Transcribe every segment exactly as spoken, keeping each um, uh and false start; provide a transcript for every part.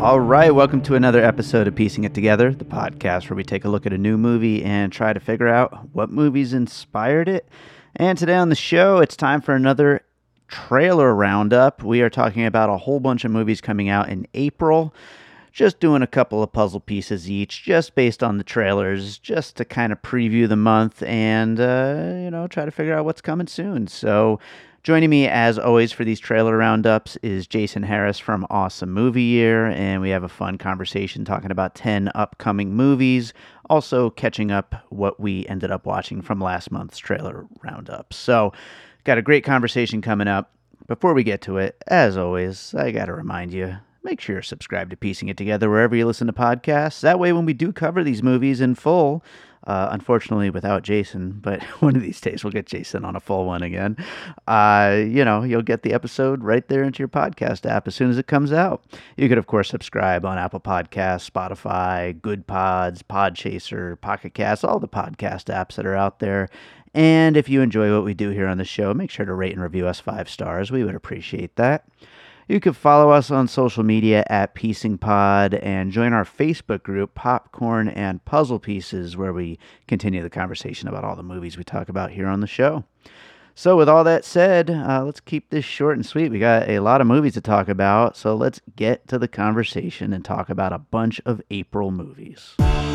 All right, welcome to another episode of Piecing It Together, the podcast where we take a look at a new movie and try to figure out what movies inspired it. And today on the show, it's time for another trailer roundup. We are talking about a whole bunch of movies coming out in April. Just doing a couple of puzzle pieces each, just based on the trailers, just to kind of preview the month and, uh, you know, try to figure out what's coming soon. So joining me, as always, for these trailer roundups is Jason Harris from Awesome Movie Year, and we have a fun conversation talking about ten upcoming movies, also catching up what we ended up watching from last month's trailer roundup. So got a great conversation coming up. Before we get to it, as always, I got to remind you, make sure you're subscribed to Piecing It Together wherever you listen to podcasts. That way, when we do cover these movies in full, uh, unfortunately without Jason, but one of these days we'll get Jason on a full one again, uh, you know, you'll get the episode right there into your podcast app as soon as it comes out. You could, of course, subscribe on Apple Podcasts, Spotify, Good Pods, Podchaser, Pocket Casts, all the podcast apps that are out there. And if you enjoy what we do here on the show, make sure to rate and review us five stars. We would appreciate that. You can follow us on social media at Piecing Pod and join our Facebook group, Popcorn and Puzzle Pieces, where we continue the conversation about all the movies we talk about here on the show. So with all that said, uh, let's keep this short and sweet. We got a lot of movies to talk about, so let's get to the conversation and talk about a bunch of April movies.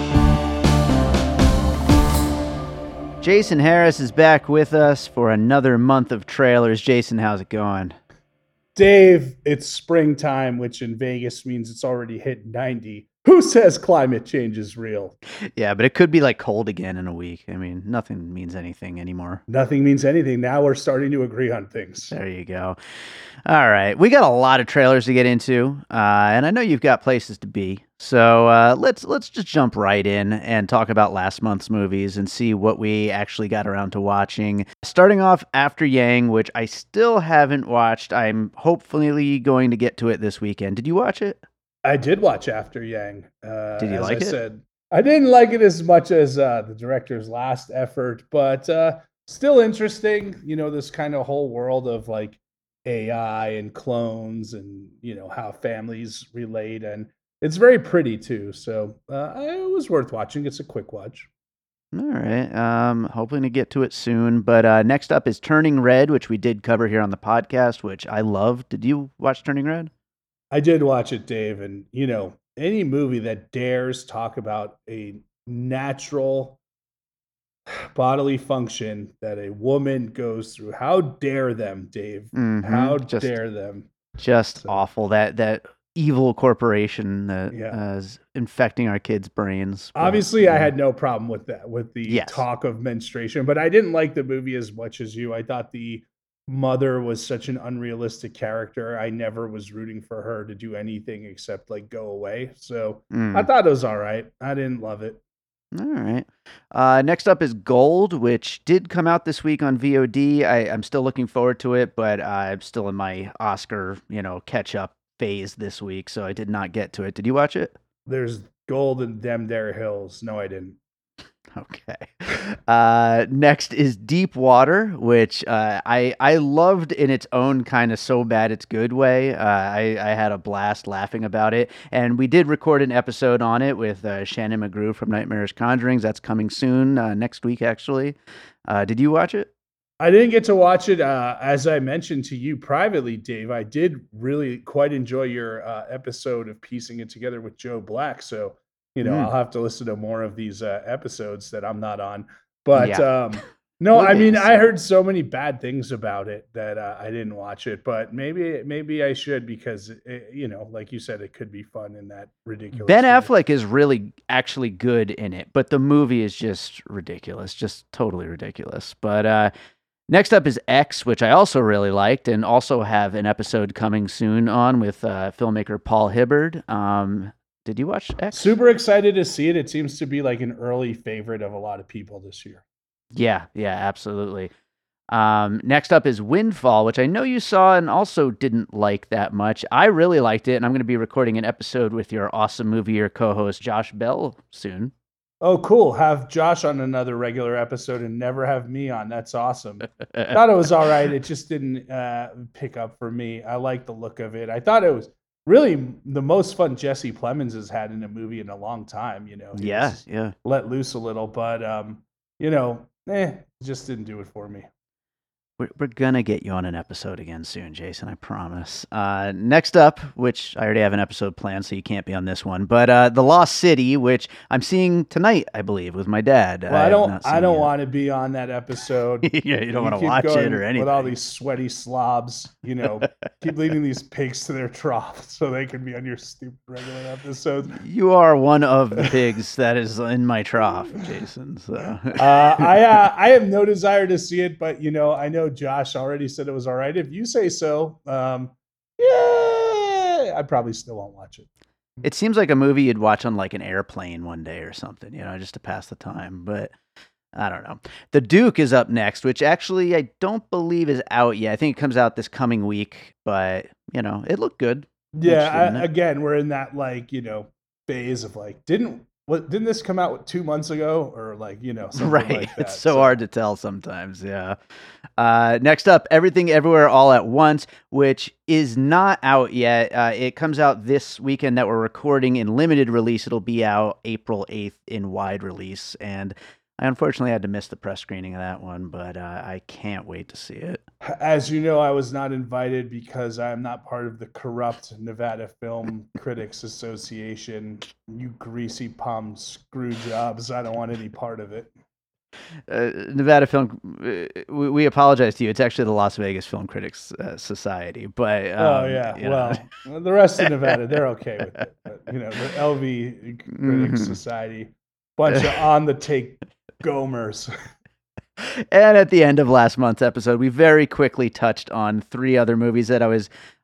Jason Harris is back with us for another month of trailers. Jason, how's it going? Dave, it's springtime, which in Vegas means it's already hit ninety. Who says climate change is real? Yeah, but it could be like cold again in a week. I mean, nothing means anything anymore. Nothing means anything. Now we're starting to agree on things. There you go. All right. We got a lot of trailers to get into, uh, and I know you've got places to be. So uh, let's let's just jump right in and talk about last month's movies and see what we actually got around to watching. Starting off After Yang, which I still haven't watched. I'm hopefully going to get to it this weekend. Did you watch it? I did watch After Yang. Uh, Did you as like I it? Said, I didn't like it as much as uh, the director's last effort, but uh, still interesting. You know, this kind of whole world of like A I and clones and, you know, how families relate. And it's very pretty too. So uh, it was worth watching. It's a quick watch. All right. Um, hoping to get to it soon. But uh, next up is Turning Red, which we did cover here on the podcast, which I loved. Did you watch Turning Red? I did watch it, Dave, and you know, any movie that dares talk about a natural bodily function that a woman goes through, how dare them, Dave? Mm-hmm. How just, dare them? Just So, awful. That that evil corporation that Yeah. uh, is infecting our kids' brains. But, Obviously, I yeah. had no problem with that, with the Yes. talk of menstruation, but I didn't like the movie as much as you. I thought the mother was such an unrealistic character. I never was rooting for her to do anything except like go away. So Mm. I thought it was all right. I didn't love it. All right. Uh, next up is Gold, which did come out this week on V O D. I, I'm still looking forward to it, but uh, I'm still in my Oscar, you know, catch-up phase this week, so I did not get to it. Did you watch it? There's gold in them there hills. No, I didn't. Okay. Uh, next is Deep Water, which uh, I I loved in its own kind of so bad it's good way. Uh, I, I had a blast laughing about it. And we did record an episode on it with uh, Shannon McGrew from Nightmares Conjurings. That's coming soon, uh, next week, actually. Uh, did you watch it? I didn't get to watch it. Uh, as I mentioned to you privately, Dave, I did really quite enjoy your uh, episode of Piecing It Together with Joe Black. So, you know, Mm. I'll have to listen to more of these uh, episodes that I'm not on. But Yeah. um, no, We'll I get mean, you I some. heard so many bad things about it that uh, I didn't watch it. But maybe, maybe I should because, it, you know, like you said, it could be fun in that ridiculous. Ben way. Affleck is really actually good in it, but the movie is just ridiculous, just totally ridiculous. But uh, next up is X, which I also really liked and also have an episode coming soon on with uh, filmmaker Paul Hibbard. Um, did you watch X? Super excited to see it. It seems to be like an early favorite of a lot of people this year. Yeah, yeah, absolutely. Um, next up is Windfall, which I know you saw and also didn't like that much. I really liked it, and I'm going to be recording an episode with your Awesome Movie Year co-host Josh Bell soon. Oh, cool. Have Josh on another regular episode and never have me on. That's awesome. Thought it was all right. It just didn't uh, pick up for me. I like the look of it. I thought it was really the most fun Jesse Plemons has had in a movie in a long time. You know, he Yeah, was yeah. let loose a little, but um, you know, eh, just didn't do it for me. We're, we're gonna get you on an episode again soon, Jason. I promise. Uh, next up, which I already have an episode planned, so you can't be on this one, but uh, The Lost City, which I'm seeing tonight, I believe, with my dad. Well, I, have don't. not I seen don't yet. want to be on that episode. Yeah, you don't You want to keep watch it going or with all anything. these sweaty slobs. You know, keep leading these pigs to their trough so they can be on your stupid regular episodes. You are one of the pigs that is in my trough, Jason. So Uh, I uh, I have no desire to see it, but you know, I know Josh already said it was all right. If you say so, um, yeah, I probably still won't watch it. it seems like a movie you'd watch on like an airplane one day or something, you know, just to pass the time. But I don't know. The Duke is up next, which actually I don't believe is out yet. I think it comes out this coming week, but you know, it looked good. Yeah, Interested in I, it. again, we're in that like you know phase of like didn't what didn't this come out two months ago or like you know something Right. like that? It's so, hard to tell sometimes. Yeah. Uh, next up, Everything Everywhere All at Once, which is not out yet. Uh, it comes out this weekend that we're recording in limited release. It'll be out April eighth in wide release. And I unfortunately had to miss the press screening of that one, but uh, I can't wait to see it. As you know, I was not invited because I'm not part of the corrupt Nevada Film Critics Association. You greasy palm screw jobs. I don't want any part of it. Uh, Nevada Film, uh, we, we apologize to you. It's actually the Las Vegas Film Critics uh, Society. But um, oh yeah, you know. well, the rest of Nevada, they're okay with it. But, you know, the L V Critics Mhm. Society, bunch of on the take gomers. And at the end of last month's episode, we very quickly touched on three other movies that I was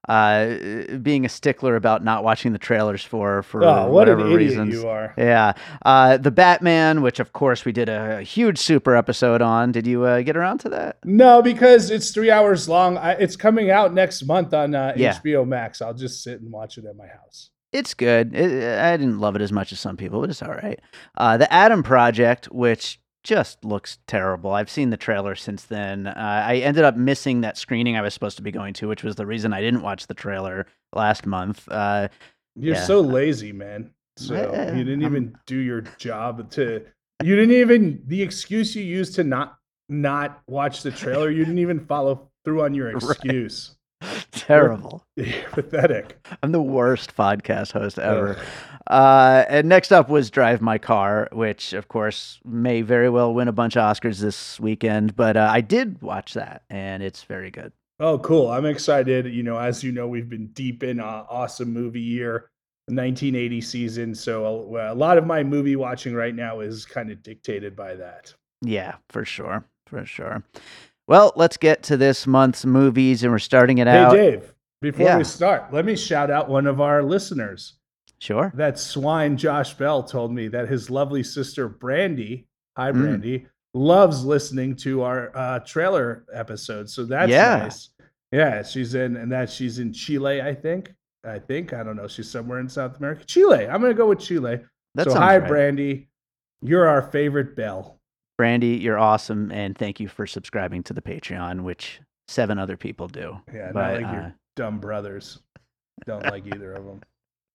uh, being a stickler about not watching the trailers for, for Oh, what an whatever idiot reasons. you are. Yeah. Uh, the Batman, which of course we did a huge super episode on. Did you uh, get around to that? No, because it's three hours long. I, it's coming out next month on uh, Yeah. H B O Max. I'll just sit and watch it at my house. It's good. It, I didn't love it as much as some people, but it's all right. Uh, the Adam Project, which just looks terrible. I've seen the trailer since then. Uh, I ended up missing that screening I was supposed to be going to, which was the reason I didn't watch the trailer last month. Uh, You're yeah. so lazy, man. So Eh, you didn't I'm- even do your job to. You didn't even the excuse you used to not not watch the trailer. You didn't even follow through on your Right. excuse. Terrible. You're pathetic. I'm the worst podcast host ever. Uh, and next up was Drive My Car, which, of course, may very well win a bunch of Oscars this weekend. But uh, I did watch that, and it's very good. Oh, cool. I'm excited. You know, as you know, we've been deep in uh, awesome movie year, nineteen eighty season. So a, a lot of my movie watching right now is kind of dictated by that. Yeah, for sure. For sure. Well, let's get to this month's movies, and we're starting it Hey, out. Dave, before Yeah. we start, let me shout out one of our listeners. Sure. That swine Josh Bell told me that his lovely sister Brandy, hi Mm. Brandy, loves listening to our uh, trailer episodes. So that's Yeah. nice. Yeah, she's in, and that she's in Chile, I think. I think I don't know. She's somewhere in South America. Chile. I'm gonna go with Chile. That so sounds hi, right. Brandy. You're our favorite Bell. Brandy, you're awesome, and thank you for subscribing to the Patreon, which seven other people do. Yeah, But, not like uh, your dumb brothers. Don't like either of them.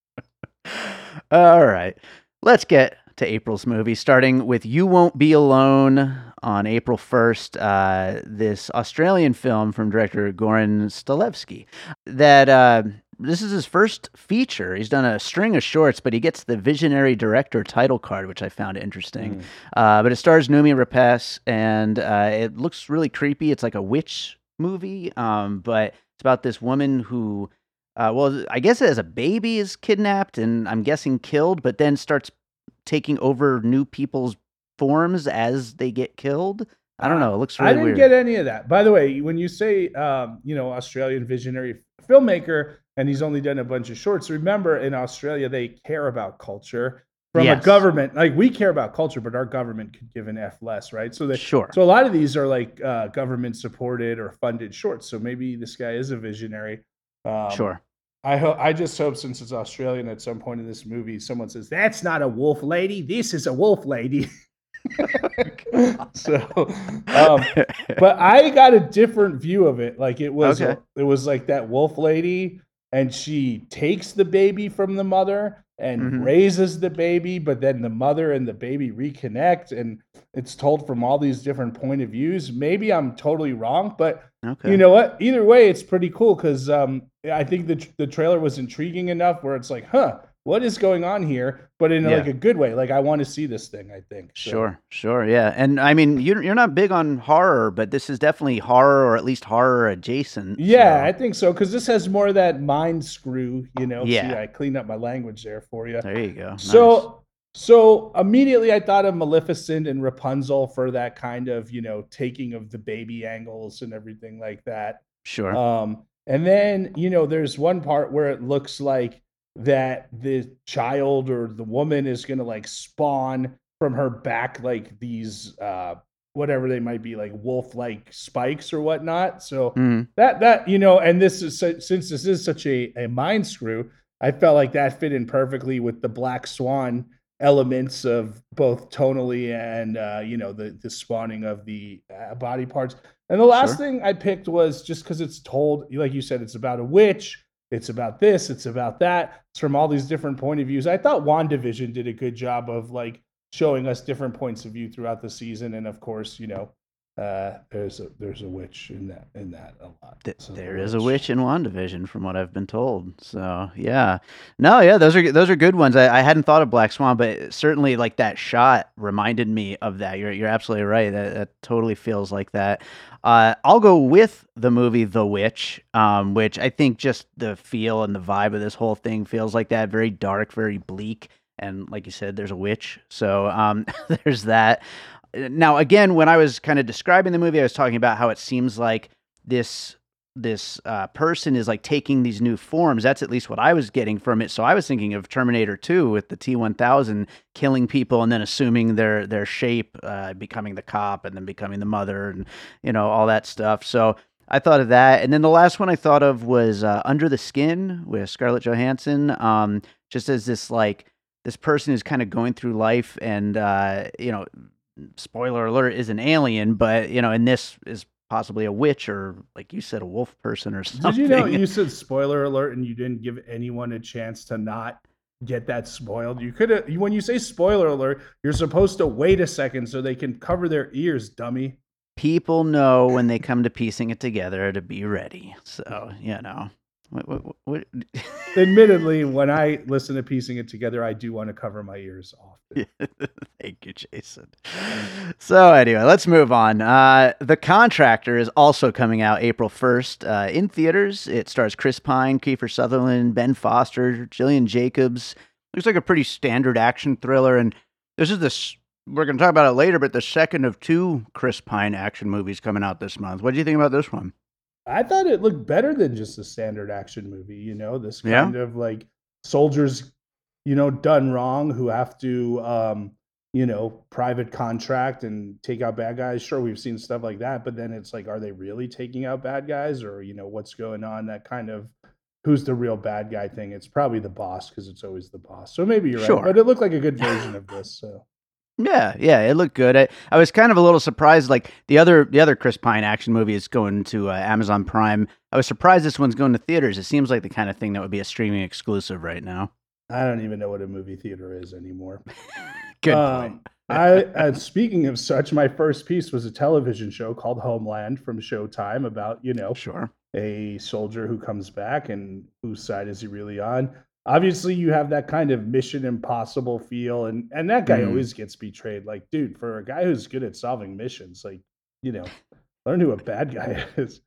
All right. Let's get to April's movie, starting with You Won't Be Alone on April first. Uh, this Australian film from director Goran Stalevsky. That uh, this is his first feature. He's done a string of shorts, but he gets the visionary director title card, which I found interesting. Mm. Uh, but it stars Noomi Rapace, and uh, it looks really creepy. It's like a witch movie, um, but it's about this woman who. Uh, well, I guess as a baby is kidnapped and I'm guessing killed, but then starts taking over new people's forms as they get killed. I don't know. It looks really I didn't weird. get any of that. By the way, when you say, um, you know, Australian visionary filmmaker, and he's only done a bunch of shorts, remember in Australia, they care about culture from Yes. a government. Like we care about culture, but our government could give an F less, right? So they, Sure. so a lot of these are like uh, government supported or funded shorts. So maybe this guy is a visionary. Um, Sure. I hope. I just hope since it's Australian, at some point in this movie, someone says, "That's not a wolf lady. This is a wolf lady." so, um, but I got a different view of it. Like it was, Okay. it was like that wolf lady and she takes the baby from the mother and Mm-hmm. raises the baby, but then the mother and the baby reconnect, and it's told from all these different point of views. Maybe I'm totally wrong, but you Okay. know what? Either way, it's pretty cool because um, I think the the trailer was intriguing enough where it's like, huh, what is going on here? But in Yeah. like a good way. Like I want to see this thing. I think. So, Sure, sure, yeah. And I mean, you're you're not big on horror, but this is definitely horror, or at least horror adjacent. Yeah, So I think so because this has more of that mind screw. You know, see, yeah, I cleaned up my language there for you. there you go. Nice. So, so immediately I thought of Maleficent and Rapunzel for that kind of, you know, taking of the baby angles and everything like that. Sure. Um, and then, you know, there's one part where it looks like that the child or the woman is going to like spawn from her back, like these, uh, whatever they might be, like wolf like spikes or whatnot. So Mhm. that, that, you know, and this is, since this is such a, a mind screw, I felt like that fit in perfectly with the Black Swan elements of both tonally and uh, you know the the spawning of the uh, body parts. And the last Sure. thing I picked was just because it's told, like you said, it's about a witch, it's about this, it's about that. It's from all these different point of views. I thought WandaVision did a good job of like showing us different points of view throughout the season, and of course, you know, uh, there's a there's a witch in that in that a lot. Th- So there the is a witch in WandaVision, from what I've been told. So yeah, no, yeah, those are those are good ones. I, I hadn't thought of Black Swan, but certainly like that shot reminded me of that. You're you're absolutely right. That, that totally feels like that. Uh, I'll go with the movie The Witch, um, which I think just the feel and the vibe of this whole thing feels like that. Very dark, very bleak, and like you said, there's a witch. So um, there's that. Now, again, when I was kind of describing the movie, I was talking about how it seems like this this uh, person is like taking these new forms. That's at least what I was getting from it. So I was thinking of Terminator two with the T one thousand killing people and then assuming their their shape, uh, becoming the cop and then becoming the mother and, you know, all that stuff. So I thought of that. And then the last one I thought of was uh, Under the Skin with Scarlett Johansson. Um, just as this like this person is kind of going through life and, uh, you know, spoiler alert, is an alien, but, you know, and this is possibly a witch or, like you said, a wolf person or something. Did you know you said spoiler alert and you didn't give anyone a chance to not get that spoiled? You could have, when you say spoiler alert, you're supposed to wait a second so they can cover their ears, dummy. People know when they come to piecing it together to be ready. So, you know. What, what, what? Admittedly, when I listen to piecing it together, I do want to cover my ears often. Thank you, Jason. So anyway, let's move on. Uh, The Contractor is also coming out April first uh, in theaters. It stars Chris Pine, Kiefer Sutherland, Ben Foster, Gillian Jacobs. Looks like a pretty standard action thriller. And this is this, we're going to talk about it later, but the second of two Chris Pine action movies coming out this month. What do you think about this one? I thought it looked better than just a standard action movie, you know, this Yeah. kind of like soldiers, you know, done wrong who have to, um, you know, private contract and take out bad guys. Sure, we've seen stuff like that, but then it's like, are they really taking out bad guys or, you know, what's going on? That kind of who's the real bad guy thing. It's probably the boss because it's always the boss. So maybe you're Sure. right, but it looked like a good version of this. So. Yeah, yeah, it looked good. I, I was kind of a little surprised. Like the other, the other Chris Pine action movie is going to uh, Amazon Prime. I was surprised this one's going to theaters. It seems like the kind of thing that would be a streaming exclusive right now. I don't even know what a movie theater is anymore. Good um, point. I, uh, speaking of such, my first piece was a television show called Homeland from Showtime about, you know, Sure. a soldier who comes back and whose side is he really on? Obviously, you have that kind of Mission Impossible feel, and and that guy Mm. always gets betrayed. Like, dude, for a guy who's good at solving missions, like, you know, learn who a bad guy is.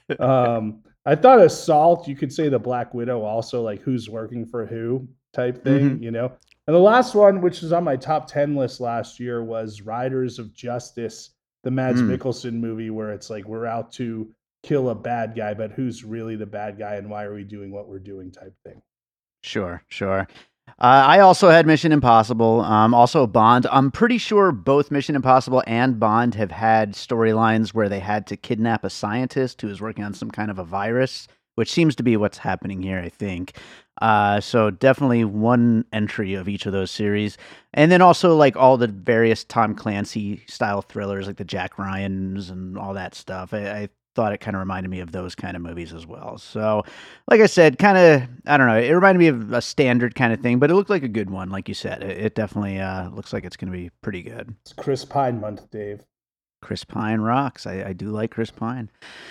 Um, I thought Assault, you could say the Black Widow also, like who's working for who type thing, Mhm. you know. And the last one, which was on my top ten list last year, was Riders of Justice, the Mads Mm. Mikkelsen movie, where it's like we're out to kill a bad guy, but who's really the bad guy and why are we doing what we're doing type thing. Sure, sure. Uh, I also had Mission Impossible, um, also Bond. I'm pretty sure both Mission Impossible and Bond have had storylines where they had to kidnap a scientist who was working on some kind of a virus, which seems to be what's happening here, I think. Uh, so definitely one entry of each of those series. And then also like all the various Tom Clancy style thrillers, like the Jack Ryans and all that stuff. I, I thought it kind of reminded me of those kind of movies as well. So, like I said, kind of, I don't know, it reminded me of a standard kind of thing, but it looked like a good one. Like you said, it, it definitely uh, looks like it's going to be pretty good. It's Chris Pine month, Dave. Chris Pine rocks. I, I do like Chris Pine.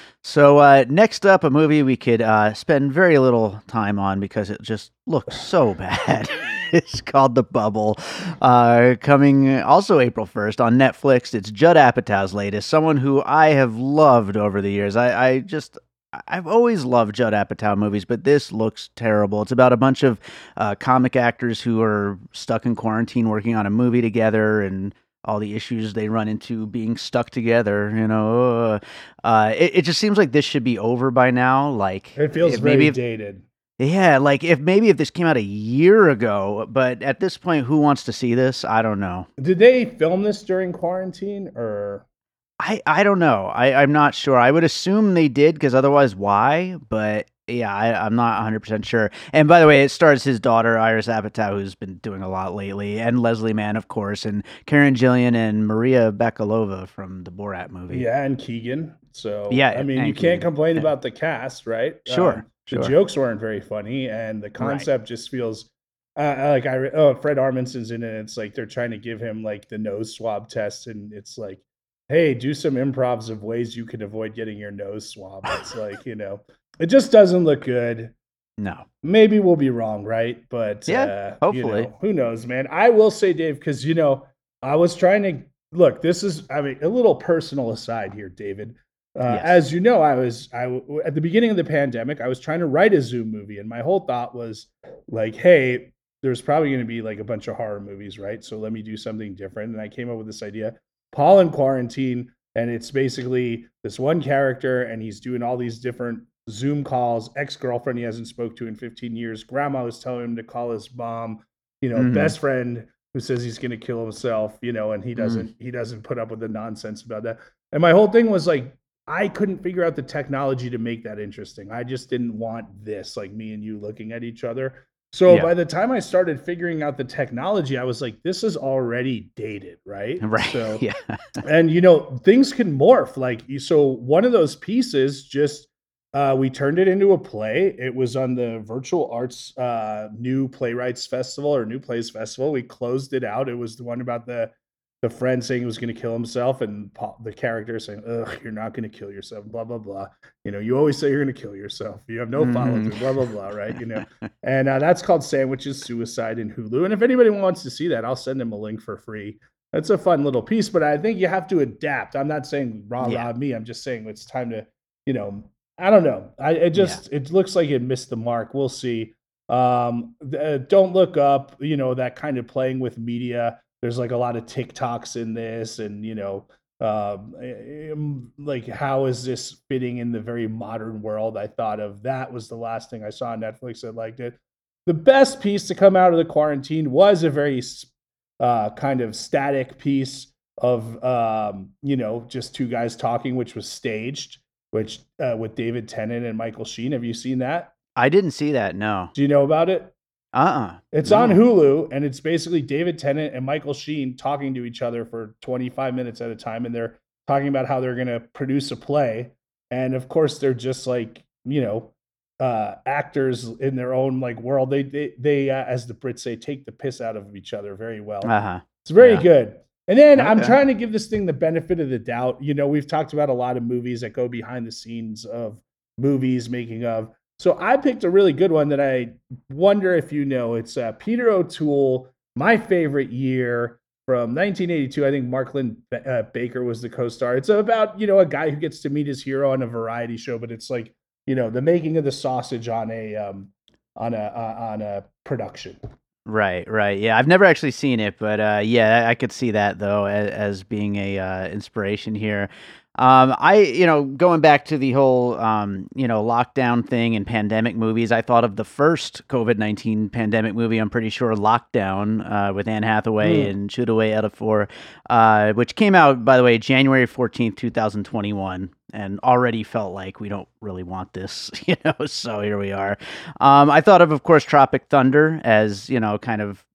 So uh, next up, a movie we could uh, spend very little time on because it just looks so bad. It's called The Bubble, uh, coming also April first on Netflix. It's Judd Apatow's latest, someone who I have loved over the years. I, I just, I've always loved Judd Apatow movies, but this looks terrible. It's about a bunch of uh, comic actors who are stuck in quarantine working on a movie together, and all the issues they run into being stuck together, you know. Uh, it, it just seems like this should be over by now. Like, it feels very maybe if, dated. Yeah, like if maybe if this came out a year ago, but at this point, who wants to see this? I don't know. Did they film this during quarantine or? I, I don't know. I, I'm not sure. I would assume they did, because otherwise why? But yeah, I, I'm not one hundred percent sure. And by the way, it stars his daughter, Iris Apatow, who's been doing a lot lately, and Leslie Mann, of course, and Karen Gillian and Maria Bakalova from the Borat movie. Yeah, and Keegan. So, yeah, I mean, you Keegan. can't complain yeah. about the cast, right? Sure. Um, Sure. The jokes weren't very funny, and the concept right. just feels uh, like I oh Fred Armisen's in it. It's like they're trying to give him like the nose swab test, and it's like, hey, do some improvs of ways you can avoid getting your nose swabbed. It's like, you know, it just doesn't look good. No, maybe we'll be wrong, right? But yeah, uh, hopefully, you know, who knows, man? I will say, Dave, because you know, I was trying to look. This is, I mean, a little personal aside here, David. Uh, yes. As you know, I was I at the beginning of the pandemic, I was trying to write a Zoom movie, and my whole thought was like, hey, there's probably going to be like a bunch of horror movies, right? So let me do something different. And I came up with this idea, Paul in Quarantine, and it's basically this one character, and he's doing all these different Zoom calls. Ex-girlfriend he hasn't spoke to in fifteen years. Grandma was telling him to call his mom. You know, mm-hmm. best friend who says he's going to kill himself. You know, and he doesn't. Mm-hmm. He doesn't put up with the nonsense about that. And my whole thing was like, I couldn't figure out the technology to make that interesting. I just didn't want this, like me and you looking at each other. So yeah. by the time I started figuring out the technology, I was like, this is already dated, right? Right. So, yeah. And, you know, things can morph. Like, so one of those pieces just, uh, we turned it into a play. It was on the Virtual Arts uh, New Playwrights Festival or New Plays Festival. We closed it out. It was the one about the the friend saying he was going to kill himself, and Paul, the character saying, ugh, you're not going to kill yourself, blah, blah, blah. You know, you always say you're going to kill yourself. You have no mm-hmm. follow-through, blah, blah, blah, right? You know, and uh, that's called Sandwiches Suicide in Hulu. And if anybody wants to see that, I'll send them a link for free. That's a fun little piece, but I think you have to adapt. I'm not saying rah, yeah. rah, me. I'm just saying it's time to, you know, I don't know. I it just, yeah. it looks like it missed the mark. We'll see. Um, uh, don't look up, you know, that kind of playing with media. There's like a lot of TikToks in this, and, you know, um, like, how is this fitting in the very modern world? I thought of that was the last thing I saw on Netflix. I liked it. The best piece to come out of the quarantine was a very uh, kind of static piece of, um, you know, just two guys talking, which was staged, which uh, with David Tennant and Michael Sheen. Have you seen that? I didn't see that. No. Do you know about it? Uh-uh. It's no. on Hulu, and it's basically David Tennant and Michael Sheen talking to each other for twenty-five minutes at a time, and they're talking about how they're going to produce a play. And of course, they're just like, you know, uh, actors in their own like world. They they they uh, as the Brits say, take the piss out of each other very well. Uh-huh. It's very yeah. good. And then okay. I'm trying to give this thing the benefit of the doubt. You know, we've talked about a lot of movies that go behind the scenes of movies making of. So I picked a really good one that I wonder if you know. It's uh, Peter O'Toole, My Favorite Year, from nineteen eighty-two. I think Mark Lynn uh, Baker was the co-star. It's about, you know, a guy who gets to meet his hero on a variety show, but it's like, you know, the making of the sausage on a um, on a uh, on a production. Right, right. Yeah, I've never actually seen it, but uh, yeah, I could see that though as, as being a uh, inspiration here. Um, I, you know, going back to the whole, um, you know, lockdown thing and pandemic movies, I thought of the first COVID nineteen pandemic movie, I'm pretty sure, Lockdown, uh, with Anne Hathaway mm. and Chiwetel Ejiofor, uh, which came out, by the way, January fourteenth, twenty twenty-one, and already felt like we don't really want this, you know, so here we are. Um, I thought of, of course, Tropic Thunder as, you know, kind of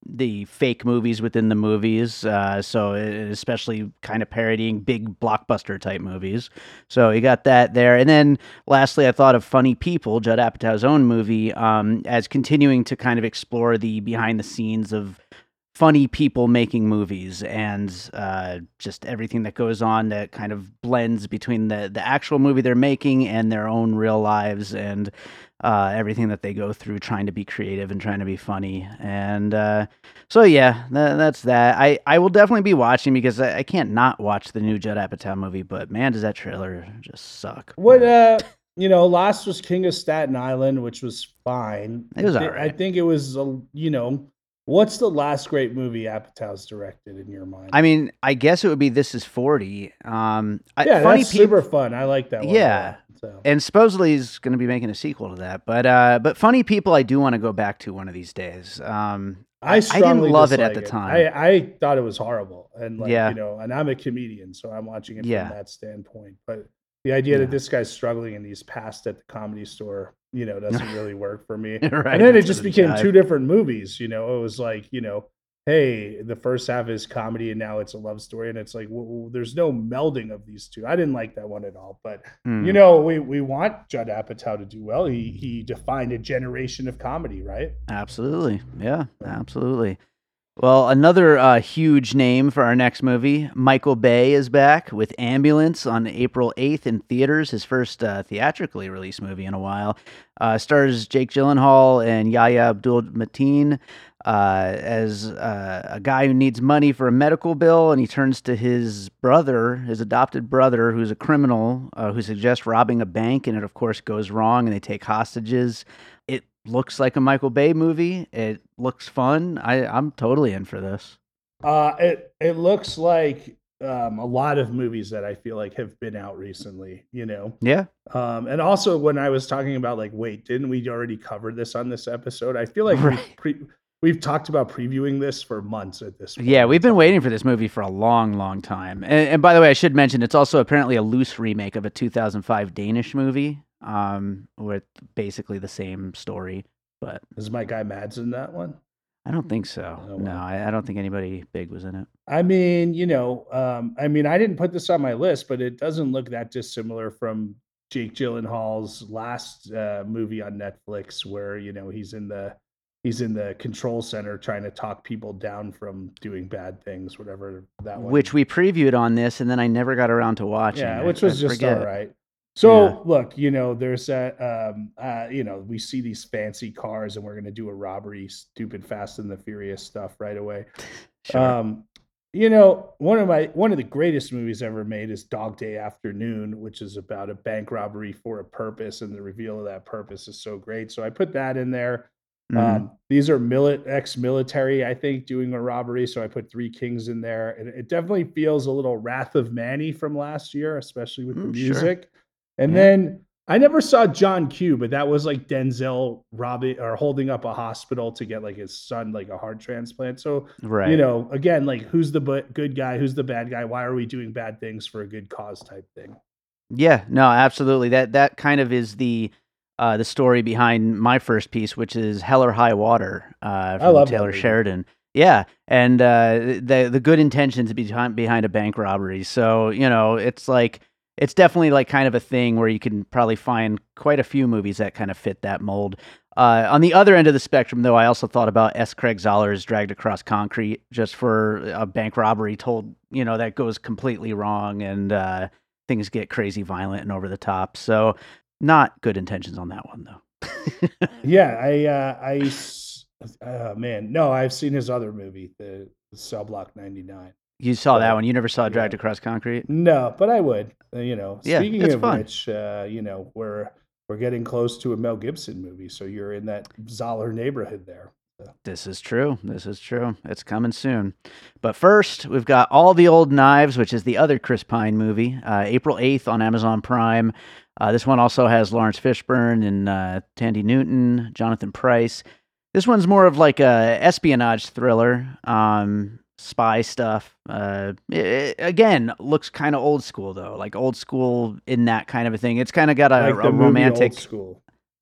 the fake movies within the movies. Uh, so it, especially kind of parodying big blockbuster type movies. So you got that there. And then lastly, I thought of Funny People, Judd Apatow's own movie, um, as continuing to kind of explore the behind the scenes of funny people making movies and uh, just everything that goes on that kind of blends between the, the actual movie they're making and their own real lives and uh, everything that they go through trying to be creative and trying to be funny. And uh, so, yeah, th- that's that. I, I will definitely be watching because I, I can't not watch the new Judd Apatow movie, but man, does that trailer just suck. What, uh, you know, last was King of Staten Island, which was fine. It was I, thi- all right. I think it was, uh, you know, what's the last great movie Apatow's directed in your mind? I mean, I guess it would be This Is forty. Um, I, yeah, funny that's Peop- super fun. I like that one. Yeah. A lot, so. And supposedly he's going to be making a sequel to that. But uh, but Funny People, I do want to go back to one of these days. Um, I, I strongly didn't love it dislike at the it. time. I, I thought it was horrible. And like, Yeah. you know, and I'm a comedian, so I'm watching it Yeah. from that standpoint. But the idea Yeah. that this guy's struggling and he's passed at the Comedy Store, you know, doesn't really work for me. Right, and then it that's just a became jive. two different movies. You know, it was like, you know, hey, the first half is comedy and now it's a love story. And it's like, well, well, there's no melding of these two. I didn't like that one at all. But, Hmm. you know, we, we want Judd Apatow to do well. He, he defined a generation of comedy, right? Absolutely. Yeah, absolutely. Well, another uh, huge name for our next movie, Michael Bay is back with Ambulance on April eighth in theaters, his first uh, theatrically released movie in a while. Uh, stars Jake Gyllenhaal and Yahya Abdul-Mateen uh, as uh, a guy who needs money for a medical bill, and he turns to his brother, his adopted brother, who's a criminal, uh, who suggests robbing a bank, and it, of course, goes wrong, and they take hostages. It looks like a Michael Bay movie. It looks fun. I, I'm totally in for this. Uh, it it looks like um, a lot of movies that I feel like have been out recently, you know. Yeah. Um, and also when I was talking about like, wait, didn't we already cover this on this episode? I feel like Right. we've, pre- we've talked about previewing this for months at this point. Yeah, we've in been time. waiting for this movie for a long, long time. And, and by the way, I should mention it's also apparently a loose remake of a two thousand five Danish movie um, with basically the same story. But Is my guy Mads in that one? I don't think so. Oh, No, wow. I, I don't think anybody big was in it. I mean, you know, um, I mean, I didn't put this on my list, but it doesn't look that dissimilar from Jake Gyllenhaal's last uh, movie on Netflix, where you know he's in the he's in the control center trying to talk people down from doing bad things, whatever that one. Which we previewed on this, and then I never got around to watching. yeah, I- which was I just forget. all right. So Yeah. look, you know, there's that. Um, uh, you know, we see these fancy cars, and we're gonna do a robbery, stupid Fast and the Furious stuff right away. Sure. Um, you know, one of my one of the greatest movies ever made is Dog Day Afternoon, which is about a bank robbery for a purpose, and the reveal of that purpose is so great. So I put that in there. Mhm. Um, these are mili- ex-military, I think, doing a robbery. So I put Three Kings in there, and it definitely feels a little Wrath of Manny from last year, especially with the Mm, sure. music. And Yeah. then I never saw John Q, but that was like Denzel robbing or holding up a hospital to get like his son like a heart transplant. So Right. you know, again, like who's the bu- good guy, who's the bad guy? Why are we doing bad things for a good cause type thing? Yeah, no, absolutely. That that kind of is the uh, the story behind my first piece, which is Hell or High Water uh, from love that Taylor movie. Sheridan. Yeah, and uh, the the good intentions behind behind a bank robbery. So you know, it's like it's definitely like kind of a thing where you can probably find quite a few movies that kind of fit that mold. Uh, on the other end of the spectrum, though, I also thought about S. Craig Zoller's Dragged Across Concrete, just for a bank robbery told, you know, that goes completely wrong and uh, things get crazy violent and over the top. So not good intentions on that one, though. Yeah, I, uh, I, s- oh man, no, I've seen his other movie, the Cell Block ninety-nine. You saw that But, one. You never saw yeah. Dragged Across Concrete? No, but I would. Uh, you know, Yeah, speaking it's of fun. which, uh, you know, we're we're getting close to a Mel Gibson movie, so you're in that Zoller neighborhood there. So. This is true. This is true. It's coming soon. But first, we've got All the Old Knives, which is the other Chris Pine movie, uh, April eighth on Amazon Prime. Uh, this one also has Lawrence Fishburne and uh, Tandy Newton, Jonathan Pryce. This one's more of like a espionage thriller, um, spy stuff. Uh, it, it, again, looks kind of old school though, like old school in that kind of a thing. It's kind of got a, Like the a movie romantic. Old School.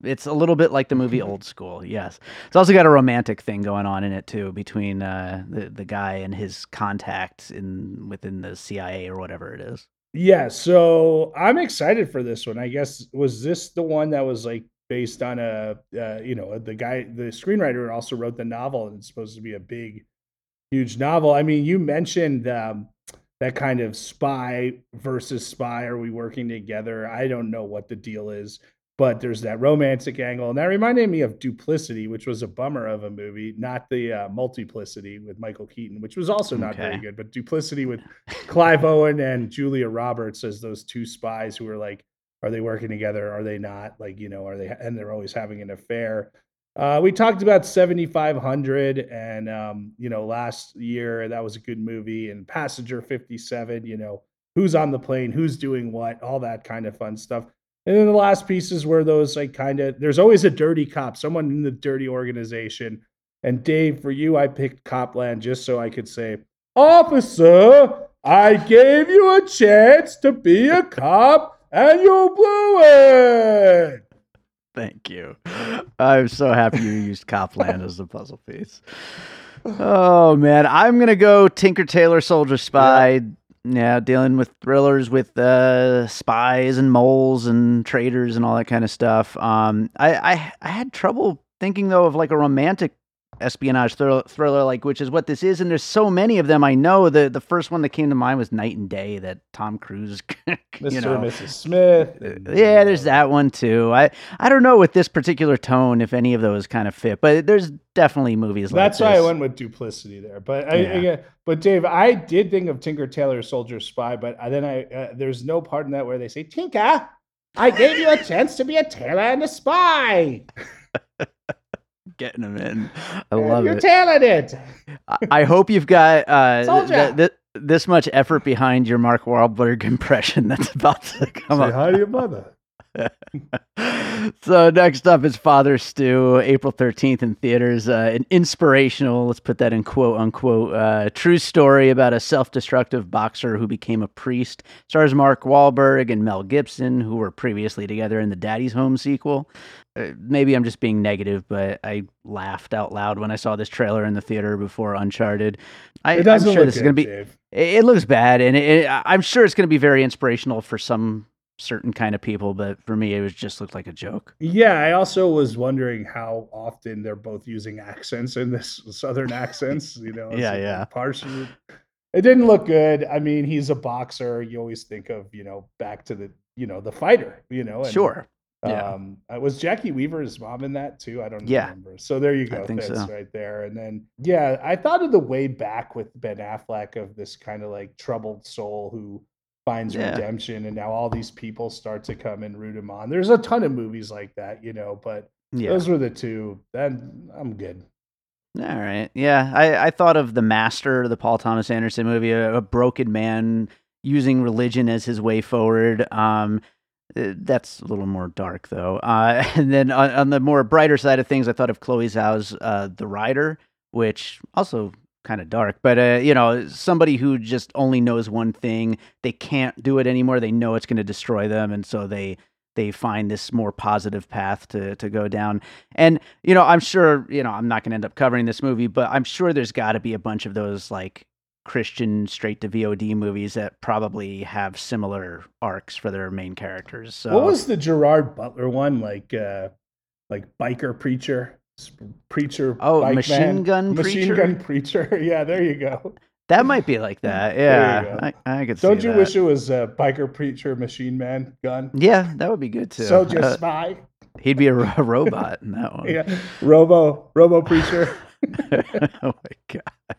It's a little bit like the movie Old School. Yes, it's also got a romantic thing going on in it too between uh, the the guy and his contact in within the C I A or whatever it is. Yeah, so I'm excited for this one. I guess was this the one that was like based on a uh, you know the guy the screenwriter also wrote the novel and it's supposed to be a big huge novel. I mean, you mentioned um, that kind of spy versus spy. Are we working together? I don't know what the deal is, but there's that romantic angle, and that reminded me of Duplicity, which was a bummer of a movie, not the uh, Multiplicity with Michael Keaton, which was also not very Okay. good, but Duplicity with Clive Owen and Julia Roberts as those two spies who were like, are they working together? Are they not? Like, you know, are they? And they're always having an affair. Uh, we talked about seventy-five hundred and, um, you know, last year, that was a good movie. And Passenger fifty-seven, you know, who's on the plane, who's doing what, all that kind of fun stuff. And then the last pieces were those like kind of, there's always a dirty cop, someone in the dirty organization. And Dave, for you, I picked Copland just so I could say, Officer, I gave you a chance to be a cop and you blew it. Thank you. I'm so happy you used Copland as the puzzle piece. Oh man, I'm gonna go Tinker Tailor Soldier Spy. Yeah, yeah dealing with thrillers with uh, spies and moles and traitors and all that kind of stuff. Um, I, I I had trouble thinking though of like a romantic espionage thriller, thriller like which is what this is, and there's so many of them. I know the the first one that came to mind was Night and Day, that Tom Cruise you Mister know and Missus Smith and, yeah there's that one too. I I don't know with this particular tone if any of those kind of fit, but there's definitely movies like that's this. why I went with Duplicity there. But I, Yeah. I but Dave, I did think of Tinker Tailor Soldier Spy, but then I uh, there's no part in that where they say, Tinker, I gave you a chance to be a tailor and a spy. Getting them in. I love You're it. talented. I, I hope you've got uh, Soldier. th- th- this much effort behind your Mark Wahlberg impression that's about to come Say up. hi to your mother. So next up is Father Stu, April thirteenth in theaters. Uh, an inspirational, let's put that in quote unquote, uh, true story about a self-destructive boxer who became a priest. Stars Mark Wahlberg and Mel Gibson, who were previously together in the Daddy's Home sequel. Uh, maybe I'm just being negative, but I laughed out loud when I saw this trailer in the theater before Uncharted. I, It doesn't I'm sure look this is good, going to be. Dave. It, it looks bad, and it, it, I'm sure it's going to be very inspirational for some certain kind of people, but for me, it was just looked like a joke. Yeah, I also was wondering how often they're both using accents in this southern accents. You know, Yeah, it's yeah. like partially. It didn't look good. I mean, he's a boxer. You always think of, you know, back to the, you know, the fighter. You know, and, Sure. Yeah. Um, uh, was Jackie Weaver's mom in that too? I don't Yeah. remember. So there you go. I think That's so. right there. And then, yeah, I thought of the way back with Ben Affleck of this kind of like troubled soul who finds Yeah. redemption, and now all these people start to come and root him on. There's a ton of movies like that, you know, but Yeah. those were the two. Then I'm good. All right. Yeah. I, I thought of The Master, the Paul Thomas Anderson movie, a, a broken man using religion as his way forward. Um, uh, that's a little more dark, though. Uh, and then on, on the more brighter side of things, I thought of Chloe Zhao's uh, The Rider, which also kind of dark, but uh, you know, somebody who just only knows one thing. They can't do it anymore. They know it's going to destroy them, and so they they find this more positive path to to go down. And you know, I'm sure, you know, I'm not going to end up covering this movie, but I'm sure there's got to be a bunch of those like Christian straight to V O D movies that probably have similar arcs for their main characters. So What was the Gerard Butler one? Like, uh, like biker preacher, Sp- preacher. Oh, bike Machine man? Gun machine Preacher? gun preacher. Yeah, there you go. that might be like that. There you Yeah, go. I, I could see Don't you that. wish it was a biker preacher, machine man gun? Yeah, that would be good too. Soldier Uh, spy. he'd be a, ro- robot in that one. Yeah, Robo, Robo preacher. Oh my god.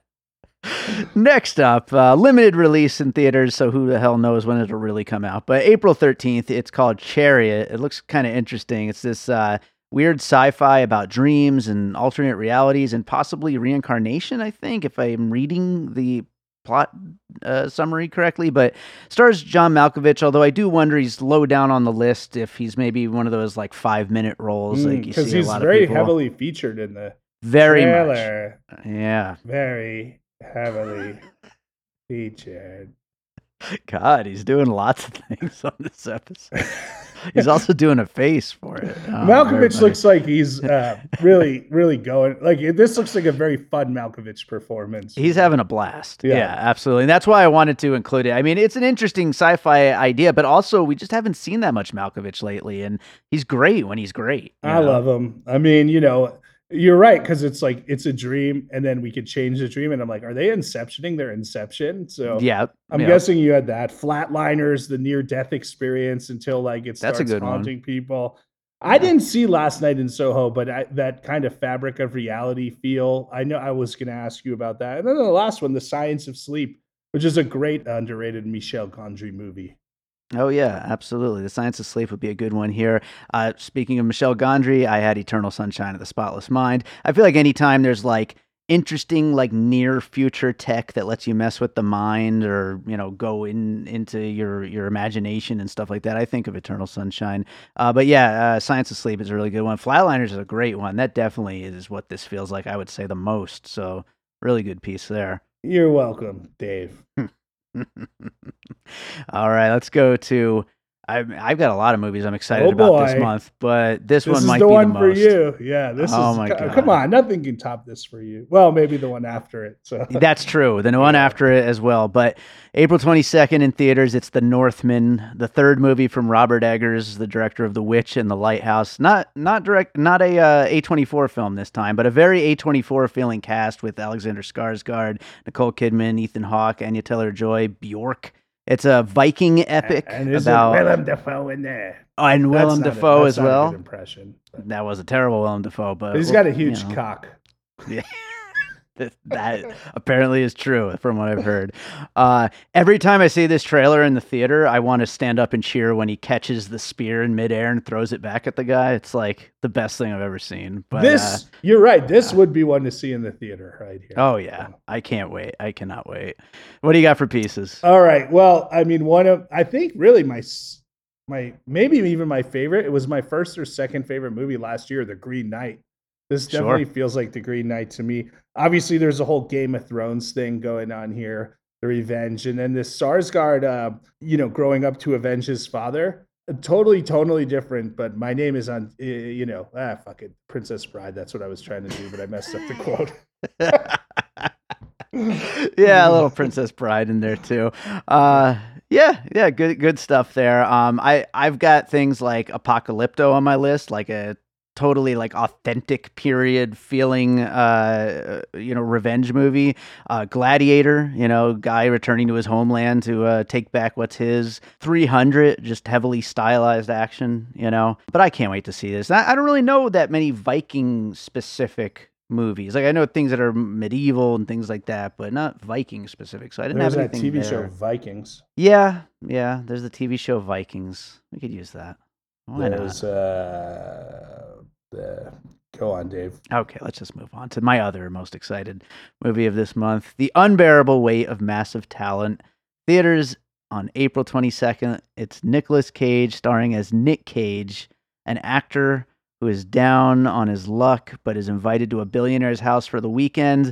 Next up, uh, limited release in theaters, so who the hell knows when it'll really come out. But April thirteenth, it's called Chariot. It looks kind of interesting. It's this uh, weird sci-fi about dreams and alternate realities and possibly reincarnation, I think, if I'm reading the plot uh, summary correctly. But stars John Malkovich, although I do wonder he's low down on the list if he's maybe one of those like five-minute roles like you Because see a he's lot very of people. heavily featured in the Very trailer. much. Yeah. Very heavily featured. God, he's doing lots of things on this episode. He's also doing a face for it. Um, Malkovich everybody. looks like he's uh, really, really going. Like this looks like a very fun Malkovich performance. He's having a blast. Yeah. Yeah. absolutely. And that's why I wanted to include it. I mean, it's an interesting sci-fi idea, but also we just haven't seen that much Malkovich lately, and he's great when he's great. you I know? love him. I mean, you know, you're right because it's like it's a dream, and then we could change the dream, and I'm like, are they inceptioning their inception? So Yeah. I'm yeah. guessing you had that Flatliners, the near death experience until like it That's a starts good one. haunting people. I didn't see Last Night in Soho, but I, that kind of fabric of reality feel. I know I was going to ask you about that, and then the last one, The Science of Sleep, which is a great underrated Michel Gondry movie. Oh yeah, absolutely. The Science of Sleep would be a good one here. Uh, speaking of Michel Gondry, I had Eternal Sunshine of the Spotless Mind. I feel like anytime there's like interesting, like near future tech that lets you mess with the mind or you know go in into your your imagination and stuff like that, I think of Eternal Sunshine. Uh, but yeah, uh, Science of Sleep is a really good one. Flatliners is a great one. That definitely is what this feels like. I would say the most. So really good piece there. You're welcome, Dave. All right, let's go to. I've I've got a lot of movies I'm excited Oh, about this boy. month, but this, This one is might the be one the for most. you. Yeah, this Oh is. my co- God. Come on, nothing can top this for you. Well, maybe the one after it. So That's true. The one Yeah. after it as well. But April twenty-second in theaters, it's The Northman, the third movie from Robert Eggers, the director of The Witch and The Lighthouse. Not not direct, not a uh, A twenty-four film this time, but a very A twenty-four feeling cast with Alexander Skarsgård, Nicole Kidman, Ethan Hawke, Anya Taylor-Joy, Bjork. It's a Viking epic and is about it Willem Dafoe in there? oh, and That's Willem not a- Dafoe that's as not a well. good impression. but- That was a terrible Willem Dafoe, but He's well, got a you huge know. cock. Yeah. that, that apparently is true from what I've heard. Uh, every time I see this trailer in the theater, I want to stand up and cheer when he catches the spear in midair and throws it back at the guy. It's like the best thing I've ever seen. But this, uh, you're right. This would be one to see in the theater right here. oh yeah, I can't wait. I cannot wait. What do you got for pieces? All right. Well, I mean, one of I think really my s- my maybe even my favorite. It was my first or second favorite movie last year, The Green Knight. This Sure. definitely feels like The Green Knight to me. Obviously, there's a whole Game of Thrones thing going on here, the revenge, and then this Sarsgaard, uh, you know, growing up to avenge his father. Totally, totally different. But my name is on, uh, you know, ah, fuck it, Princess Bride. That's what I was trying to do, but I messed up the quote. Yeah, a little Princess Bride in there too. Uh, yeah, yeah, good, good stuff there. Um, I I've got things like Apocalypto on my list, like a totally like authentic period feeling, uh, you know, revenge movie. Uh, Gladiator, you know, guy returning to his homeland to uh, take back what's his. three hundred, just heavily stylized action, you know. But I can't wait to see this. I, I don't really know that many Viking specific movies. Like I know things that are medieval and things like that, but not Viking specific. So I didn't There's have that anything T V there. show Vikings. Yeah, yeah. There's the T V show Vikings. We could use that. Why There's not? uh, the go on, Dave. Okay, let's just move on to my other most excited movie of this month, The Unbearable Weight of Massive Talent. Theaters on April twenty-second. It's Nicolas Cage starring as Nick Cage, an actor who is down on his luck but is invited to a billionaire's house for the weekend.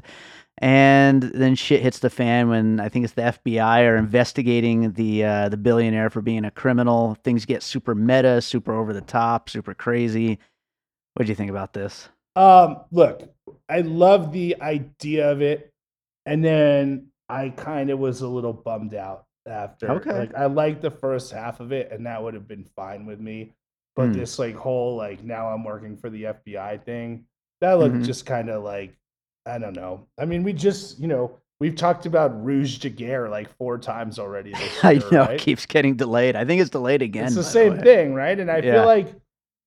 And then shit hits the fan when I think it's the F B I are investigating the uh, the billionaire for being a criminal. Things get super meta, super over the top, super crazy. What do you think about this? Um, look, I love the idea of it, and then I kind of was a little bummed out after. Okay. Like I liked the first half of it, and that would have been fine with me. But Hmm. this like whole like now I'm working for the F B I thing, that looked Mhm. just kind of like I don't know. I mean, we just you know we've talked about Rouge de Guerre like four times already this I year, know right? it keeps getting delayed. I think it's delayed again. It's the by same way. thing, right? And I Yeah. feel like,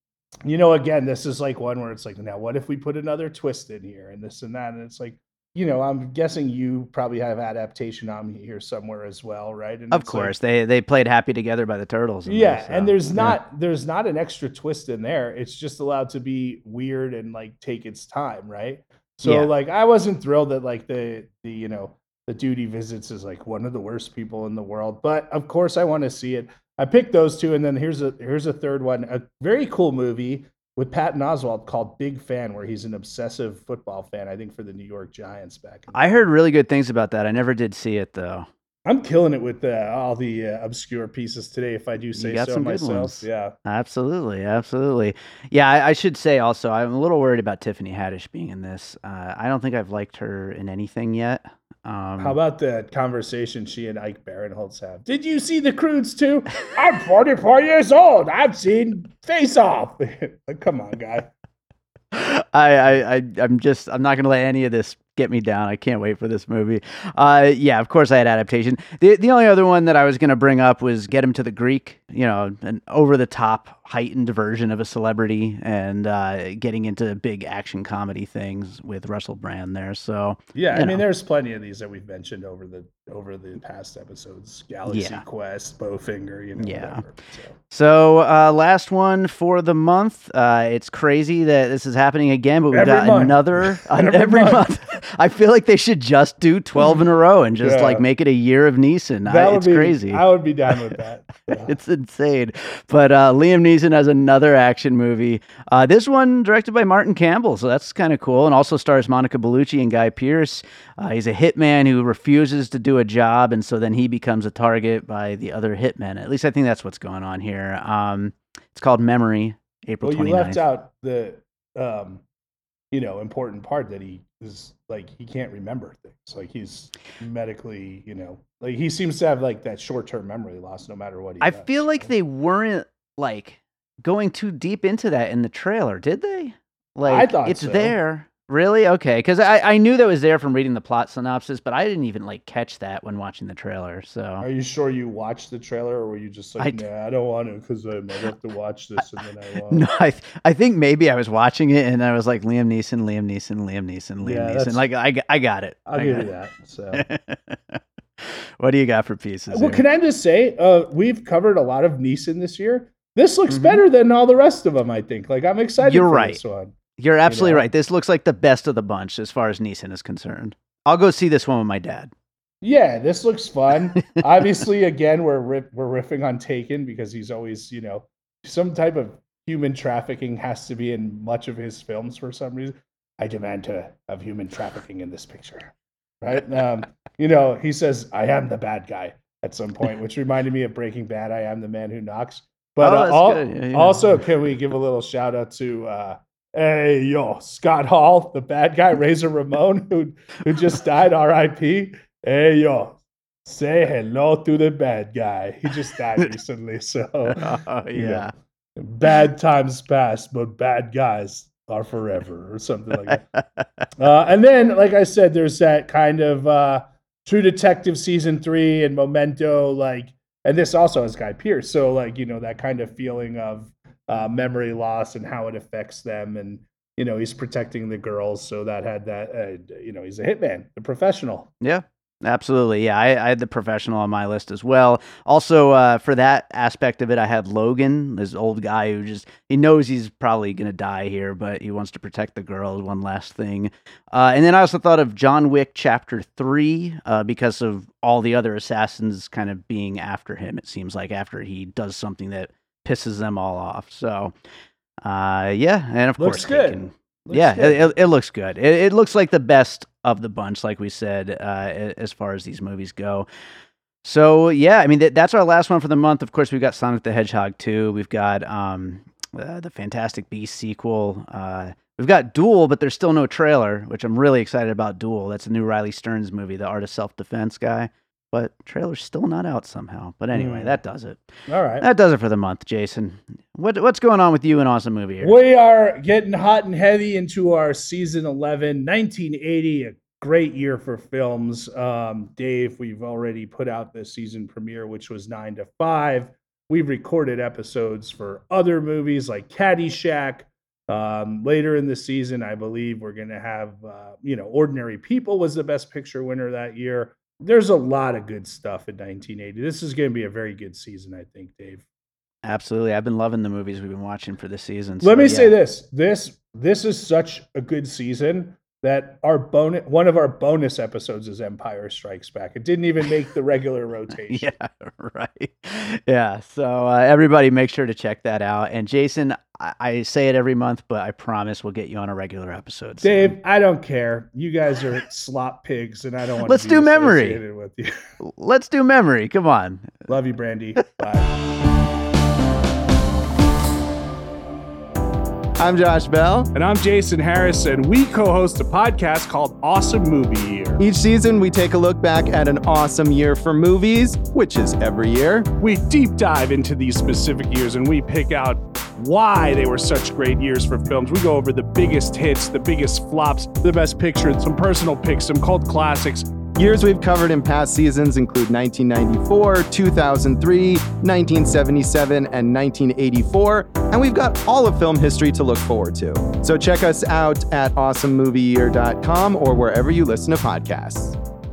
you know, again, this is like one where it's like, now what if we put another twist in here and this and that? And it's like, you know, I'm guessing you probably have adaptation on here somewhere as well, right? And Of it's like- course, they they played Happy Together by the Turtles. in yeah, there, so, and there's yeah. not there's not an extra twist in there. It's just allowed to be weird and like take its time, right? So Yeah. like I wasn't thrilled that like the the you know the duty visits is like one of the worst people in the world, but of course I want to see it. I picked those two, and then here's a here's a third one, a very cool movie with Patton Oswalt called Big Fan, where he's an obsessive football fan. I think for the New York Giants back. In I heard really good things about that. I never did see it though. I'm killing it with uh, all the uh, obscure pieces today, if I do You say got so some good myself. ones. Yeah. Absolutely, absolutely. Yeah, I, I should say also, I'm a little worried about Tiffany Haddish being in this. Uh, I don't think I've liked her in anything yet. How Um, about the conversation she and Ike Barinholtz have? Did you see The Croods too? I'm forty-four years old. I've seen Face Off. Like, come on, guy. I, I, I, I'm just, I'm not going to let any of this get me down. I can't wait for this movie. Uh, yeah, of course I had adaptation. The the only other one that I was going to bring up was Get Him to the Greek, you know, an over the top heightened version of a celebrity and uh, getting into big action comedy things with Russell Brand there. So, Yeah, I you mean, know, there's plenty of these that we've mentioned over the over the past episodes. Galaxy Yeah. Quest, Bowfinger, you know, Yeah. whatever. So. So, uh, last one for the month. Uh, it's crazy that this is happening again, but we've Every got month. another on Every every, month. month. I feel like they should just do twelve in a row and just Yeah. like make it a year of Neeson. That I, would it's be, crazy. I would be down with that. Yeah. It's insane. But uh, Liam Neeson has another action movie. Uh, this one directed by Martin Campbell, so that's kind of cool. And also stars Monica Bellucci and Guy Pearce. Uh, he's a hitman who refuses to do a job, and so then he becomes a target by the other hitmen. At least I think that's what's going on here. Um, it's called Memory, April Well, you twenty-ninth. left out the, um, you know, important part that he is like he can't remember things. Like he's medically, you know, like he seems to have like that short term memory loss no matter what he I does. feel like so. they weren't like going too deep into that in the trailer, did they? I Like thought it's so. there. Really? Okay. Because I, I knew that was there from reading the plot synopsis, but I didn't even like catch that when watching the trailer. So Are you sure you watched the trailer, or were you just like, I d- nah, I don't want to because I might have to watch this and then I won't? no, I th- I think maybe I was watching it and I was like Liam Neeson, Liam Neeson, Liam Neeson, Liam Yeah, Neeson. that's- Like I, g- I got it. I'll I give got you it. that. So, What do you got for pieces? well, here? can I just say, uh, we've covered a lot of Neeson this year. This looks Mhm. better than all the rest of them. I think. Like I'm excited You're for right. this one. You're absolutely know? right. This looks like the best of the bunch as far as Neeson is concerned. I'll go see this one with my dad. Yeah, this looks fun. Obviously, again, we're rip, we're riffing on Taken because he's always, you know, some type of human trafficking has to be in much of his films for some reason. I demand to have human trafficking in this picture, right? Um, you know, he says, "I am the bad guy" at some point, which reminded me of Breaking Bad. I am the man who knocks. But Oh, uh, that's al- good. Yeah, yeah. also, can we give a little shout out to? Uh, Hey yo, Scott Hall, the bad guy, Razor Ramon, who who just died, R I P. Hey yo, say hello to the bad guy. He just died recently, so Oh, you yeah. know, bad times past, but bad guys are forever, or something like that. Uh, and then, like I said, there's that kind of uh, True Detective season three and Memento, like, and this also has Guy Pearce, so like you know that kind of feeling of uh, memory loss and how it affects them, and you know he's protecting the girls, so that had that, uh, you know, he's a hitman, a professional. Yeah, absolutely. Yeah, I, I had the Professional on my list as well. Also, uh, for that aspect of it, I had Logan, this old guy who just, he knows he's probably going to die here, but he wants to protect the girl, one last thing. Uh, and then I also thought of John Wick Chapter three, uh, because of all the other assassins kind of being after him, it seems like, after he does something that pisses them all off. So, uh, yeah, and of Looks course, good. Taken. Looks yeah, good. It, it, it looks good. It, it looks like the best of the bunch, like we said, uh, as far as these movies go. So yeah, I mean th- that's our last one for the month. Of course, we've got Sonic the Hedgehog two. We've got um, uh, the Fantastic Beasts sequel. Uh, we've got Duel, but there's still no trailer, which I'm really excited about. Duel. That's a new Riley Stearns movie, the Art of Self Defense guy. But trailer's still not out somehow. But anyway, Hmm. that does it. All right. That does it for the month, Jason. What what's going on with you and Awesome Movie here? We are getting hot and heavy into our season eleven, nineteen eighty, a great year for films. Um, Dave, we've already put out the season premiere, which was nine to five. We've recorded episodes for other movies like Caddyshack. Um, later in the season, I believe we're going to have, uh, you know, Ordinary People was the best picture winner that year. There's a lot of good stuff in nineteen eighty. This is going to be a very good season, I think, Dave. Absolutely. I've been loving the movies we've been watching for this season. Let so, me yeah. say this. This this is such a good season that our bonus, one of our bonus episodes is Empire Strikes Back. It didn't even make the regular rotation. Yeah, right. Yeah. So uh, everybody make sure to check that out. And Jason, I, I say it every month, but I promise we'll get you on a regular episode soon. Dave, I don't care. You guys are slop pigs, and I don't want Let's to be do memory. associated with you. Let's do memory. Come on. Love you, Brandy. Bye. I'm Josh Bell. And I'm Jason Harris, and we co-host a podcast called Awesome Movie Year. Each season, we take a look back at an awesome year for movies, which is every year. We deep dive into these specific years, and we pick out why they were such great years for films. We go over the biggest hits, the biggest flops, the best pictures, some personal picks, some cult classics. Years we've covered in past seasons include nineteen ninety-four, two thousand three, nineteen seventy-seven, and nineteen eighty-four, and we've got all of film history to look forward to. So check us out at awesome movie year dot com or wherever you listen to podcasts.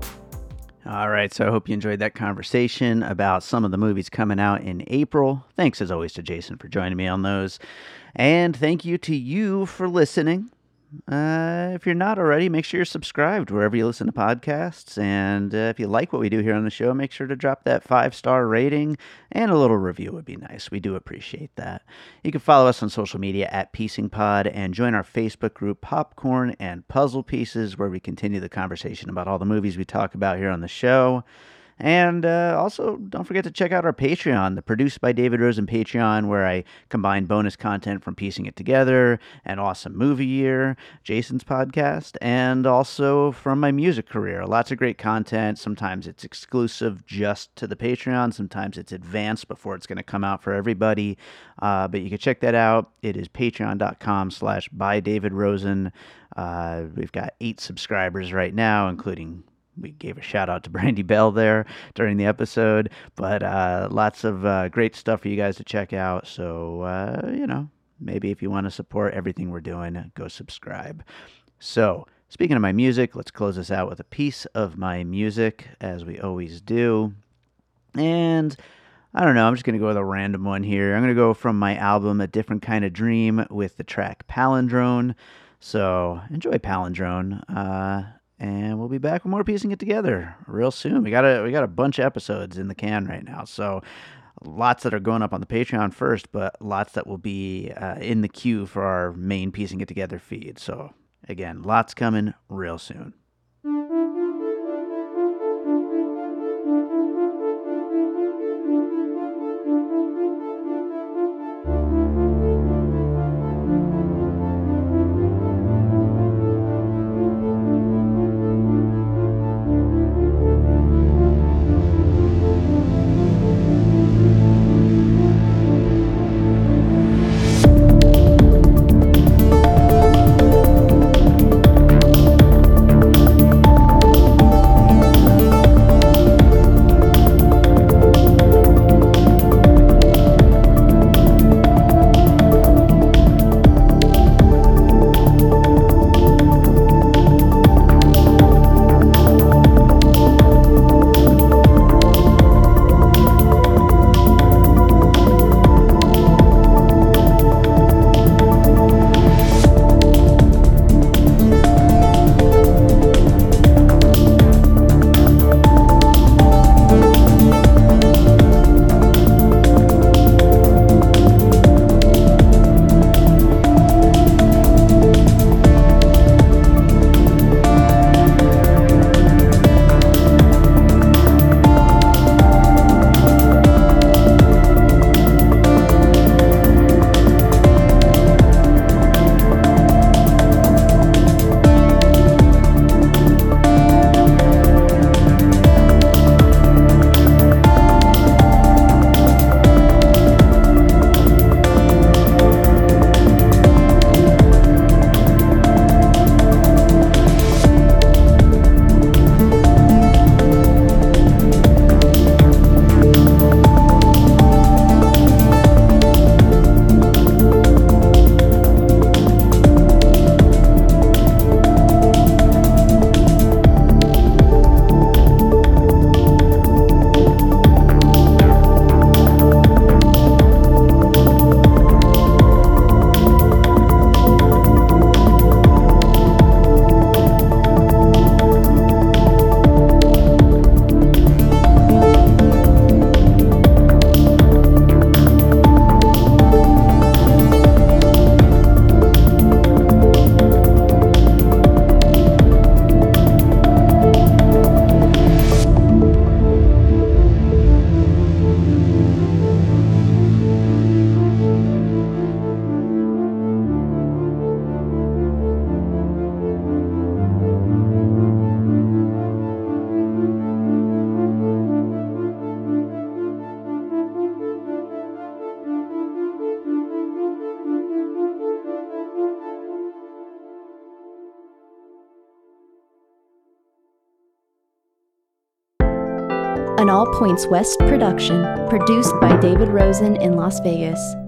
All right, so I hope you enjoyed that conversation about some of the movies coming out in April. Thanks, as always, to Jason for joining me on those. And thank you to you for listening. Uh, if you're not already, make sure you're subscribed wherever you listen to podcasts. And uh, if you like what we do here on the show, make sure to drop that five-star rating, and a little review would be nice. We do appreciate that. You can follow us on social media at Piecing Pod and join our Facebook group Popcorn and Puzzle Pieces, where we continue the conversation about all the movies we talk about here on the show. And uh, also, don't forget to check out our Patreon, the Produced by David Rosen Patreon, where I combine bonus content from Piecing It Together, and Awesome Movie Year, Jason's podcast, and also from my music career. Lots of great content. Sometimes it's exclusive just to the Patreon. Sometimes it's advanced before it's going to come out for everybody. Uh, but you can check that out. It is patreon.com slash by David Rosen. Uh, we've got eight subscribers right now, including... we gave a shout out to Brandy Bell there during the episode, but uh, lots of uh, great stuff for you guys to check out. So, uh, you know, maybe if you want to support everything we're doing, go subscribe. So, speaking of my music, let's close this out with a piece of my music, as we always do. And I don't know, I'm just going to go with a random one here. I'm going to go from my album, A Different Kind of Dream, with the track Palindrome. So, enjoy Palindrome. Uh... And we'll be back with more Piecing It Together real soon. We got a we got a bunch of episodes in the can right now, so lots that are going up on the Patreon first, but lots that will be uh, in the queue for our main Piecing It Together feed. So again, lots coming real soon. an All Points West production, produced by David Rosen in Las Vegas.